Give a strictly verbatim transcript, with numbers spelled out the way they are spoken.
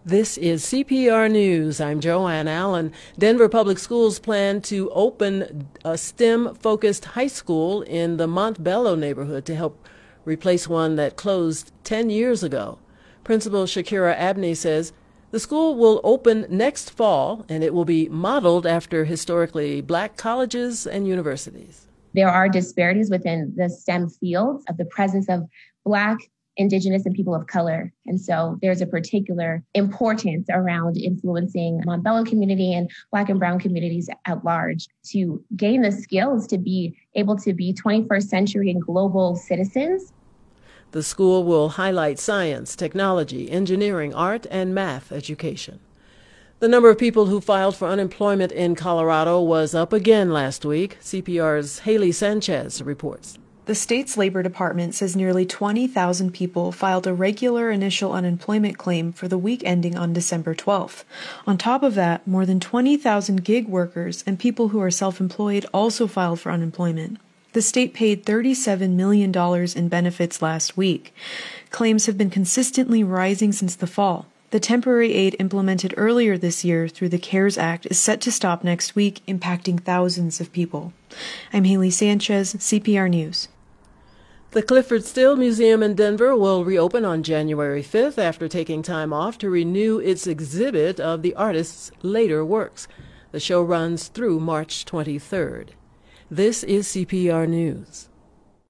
This is C P R News. I'm Joanne Allen. Denver Public Schools plan to open a STEM-focused high school in the Montbello neighborhood to help replace one that closed ten years ago. Principal Shakira Abney says the school will open next fall, and it will be modeled after historically black colleges and universities. There are disparities within the STEM fields of the presence of Black, Indigenous, and people of color. And so there's a particular importance around influencing Montbello community and Black and Brown communities at large to gain the skills to be able to be twenty-first century and global citizens. The school will highlight science, technology, engineering, art, and math education. The number of people who filed for unemployment in Colorado was up again last week. C P R's Haley Sanchez reports. The state's Labor Department says nearly twenty thousand people filed a regular initial unemployment claim for the week ending on December twelfth. On top of that, more than twenty thousand gig workers and people who are self-employed also filed for unemployment. The state paid thirty-seven million dollars in benefits last week. Claims have been consistently rising since the fall. The temporary aid implemented earlier this year through the CARES Act is set to stop next week, impacting thousands of people. I'm Haley Sanchez, C P R News. The Clyfford Still Museum in Denver will reopen on January fifth after taking time off to renew its exhibit of the artist's later works. The show runs through March twenty-third. This is C P R News.